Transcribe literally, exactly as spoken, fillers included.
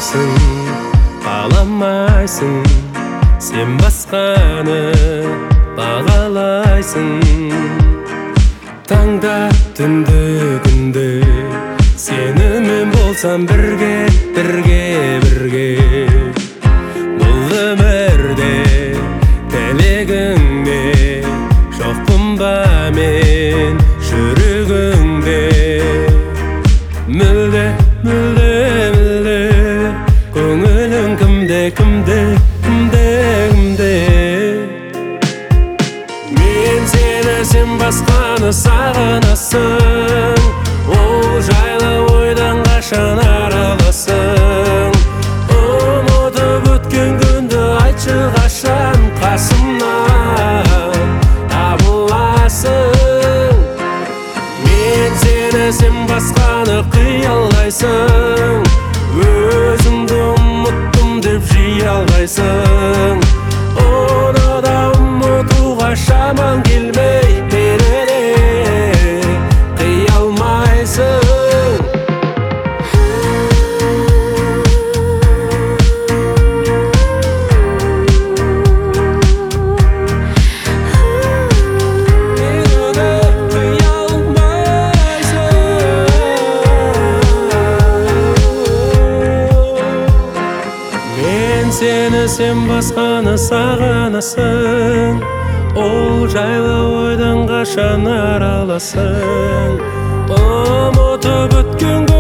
қаламайсың, қаламайсың, сен басқаны бағалайсың. Таңда түнді күнде сенімен болсам бірге, бірге, бірге. Бұл өмірде тілегіңде жоқпын ба мен жүрегіңде. Мүлде, мүлде, мүлде көңілің кімде, кімде, кімде, кімде. Мен сені, сен басқаны сағынасың, ол жайлы ойдан қашан арыласың. Ұмытып өткен күнді айтшы, қашан қасымнан табыласың. Мен сені, сен басқаны қиялдайсың, өзіңді ұмыттым деп жиі алғайсың. Оны да ұмытуға шаман келмей, мені де қия алмайсың. Сені, сен басқаны сағынасың, ол жайлы ойдан қашан арыласың. Ұмытып өткен